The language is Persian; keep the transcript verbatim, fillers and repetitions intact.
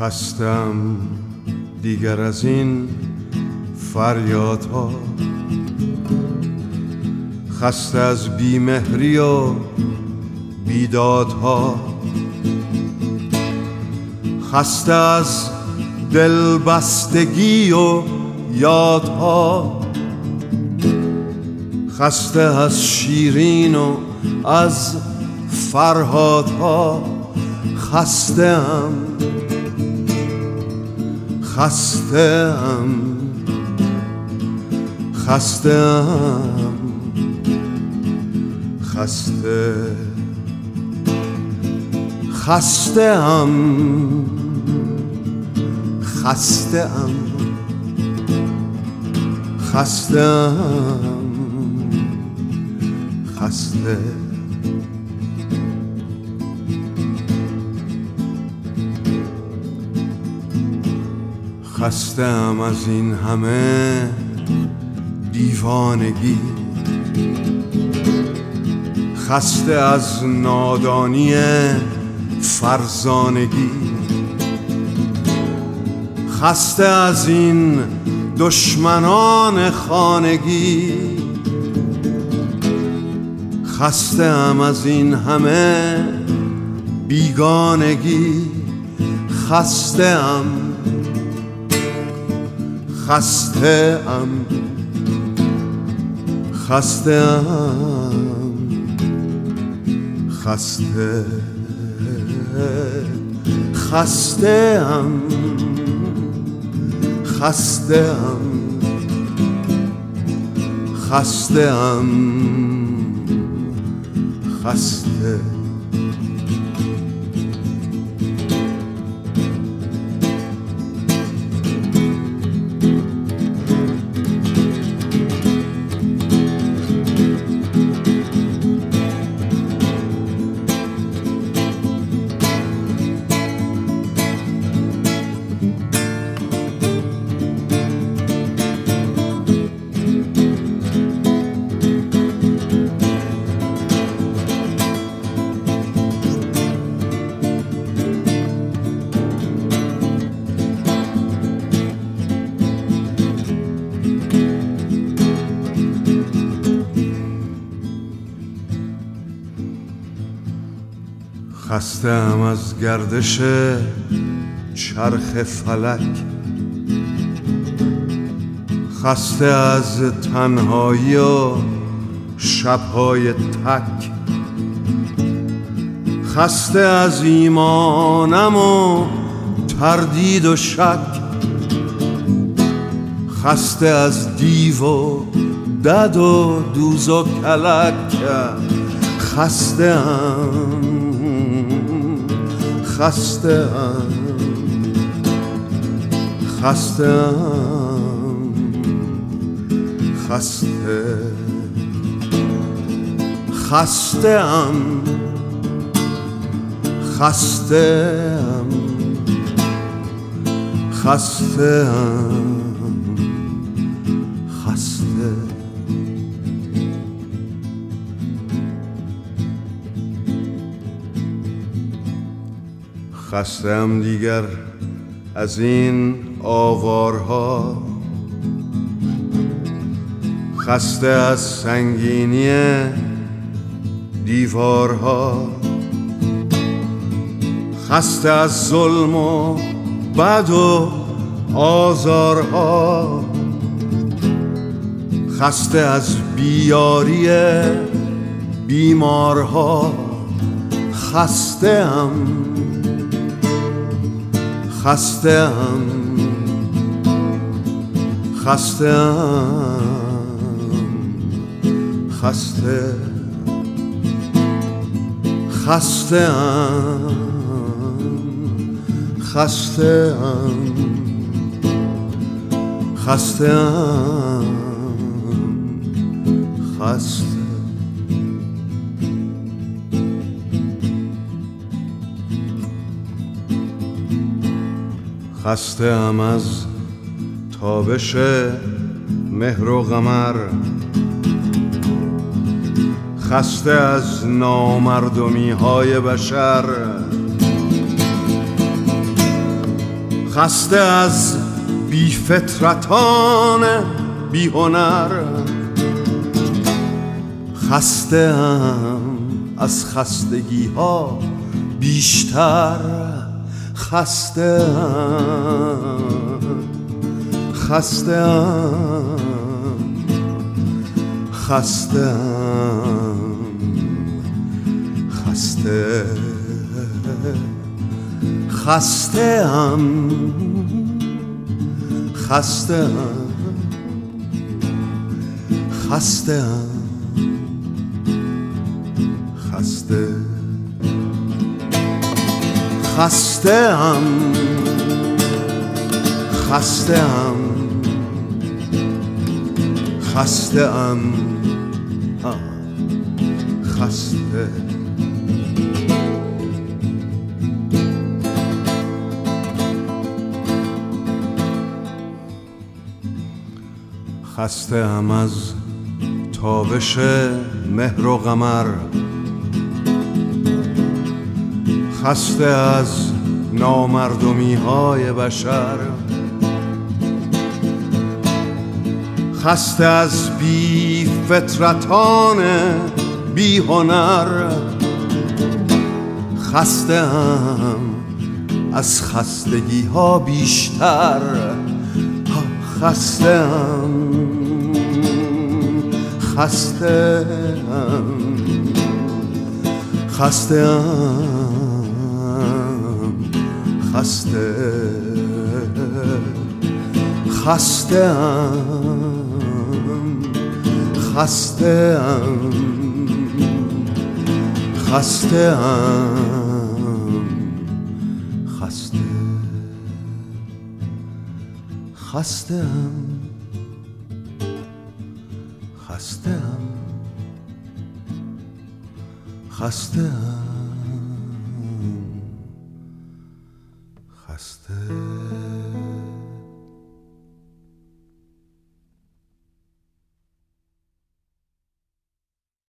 خستم دیگر از این فریادها، خسته از بیمهری و بیدادها، خسته از دلبستگی و یادها، خسته از شیرین و از فرهادها. خسته ام خسته ام خسته ام خسته خسته ام خسته ام خسته ام خسته. خستم از این همه دیوانگی، خسته از نادانی فرزانگی، خسته از این دشمنان خانگی، خسته ام از این همه بیگانگی. خسته ام خسته ام خسته ام خسته خسته ام خسته ام خسته ام خسته. خستم از گردش چرخ فلک، خسته از تنهایی و شبهای تک، خسته از ایمانم و تردید و شک، خسته از دیو و دد و دوز و کلک. خسته ام خسته ام خسته ام خسته خسته ام خسته ام خسته ام خسته. خستم دیگر از این آوارها، خسته از سنگینی دیوارها، خسته از ظلم و بد و آزارها، خسته از بیاری بیمارها. خسته ام خسته ام خسته ام خسته خسته ام خسته ام خسته ام خسته. خسته ام از تابش مهر و قمر، خسته از نامردمی های بشر، خسته از بی فطرتان بی هنر، خسته ام از خستگی ها بیشتر، خسته ام خسته ام خسته ام خسته خسته ام خسته ام خسته ام خسته خسته ام خسته ام خسته ام خسته خسته ام از تابش مهر و قمر، خسته از نامردمی های بشر، خسته از بی فطرتان بی هنر، خسته ام از خستگی ها بیشتر، خسته ام خسته ام خسته ام خسته خسته ام خسته ام خسته ام خسته خسته ام خسته ام خسته ام خسته